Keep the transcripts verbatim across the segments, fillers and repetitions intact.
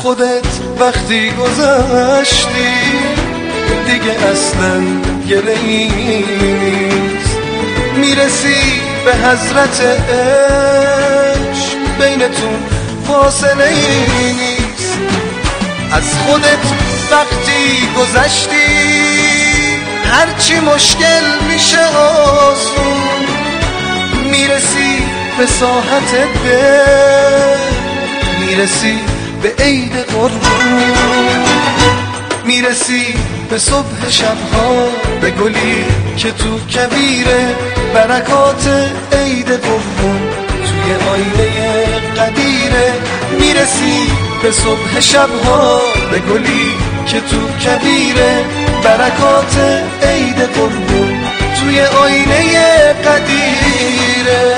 خودت وقتی گذشتی دیگه اصلا گله‌ای نیست، میرسی به حضرت عشق بینتون فاصله ای نیست. از خودت وقتی گذشتی هرچی مشکل میشه آسون، میرسی به ساحت دل، میرسی به عید قربون، میرسی به صبح شبها، به گلی که تو کبیره برکات عید قربون توی آینه قدیره. میرسی به صبح شبها، به گلی که تو کبیره برکات عید قربون توی آینه قدیره.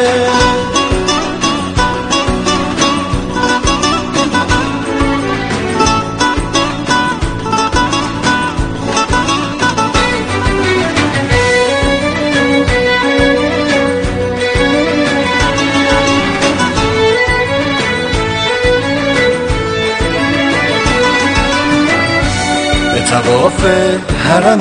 طواف حرم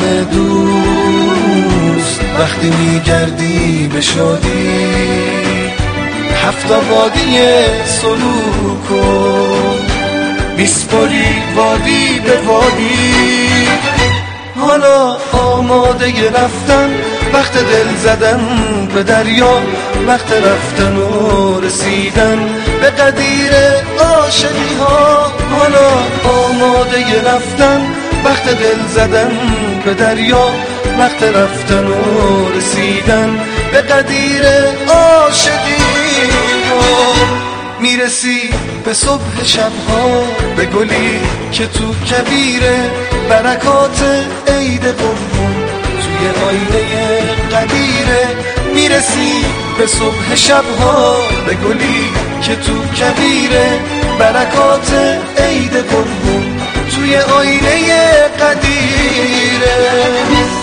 دوست وقتی میگردی به شادی، هفت وادی سلوک و میسپری وادی به وادی. حالا آماده رفتن، وقت دل زدن به دریا، وقت رفتن و رسیدن به قدیر عاشقی ها. حالا آماده رفتن، وقت دل زدن به دریا، وقت رفتن و رسیدن به قدیر عاشقی ها. میرسی به صبح شبها، به گلی که تو کبیره برکات عید قربون توی آینه قدیره. میرسی به صبح شبها، به گلی که تو کبیره برکات عید قربون توی آینه قدیره.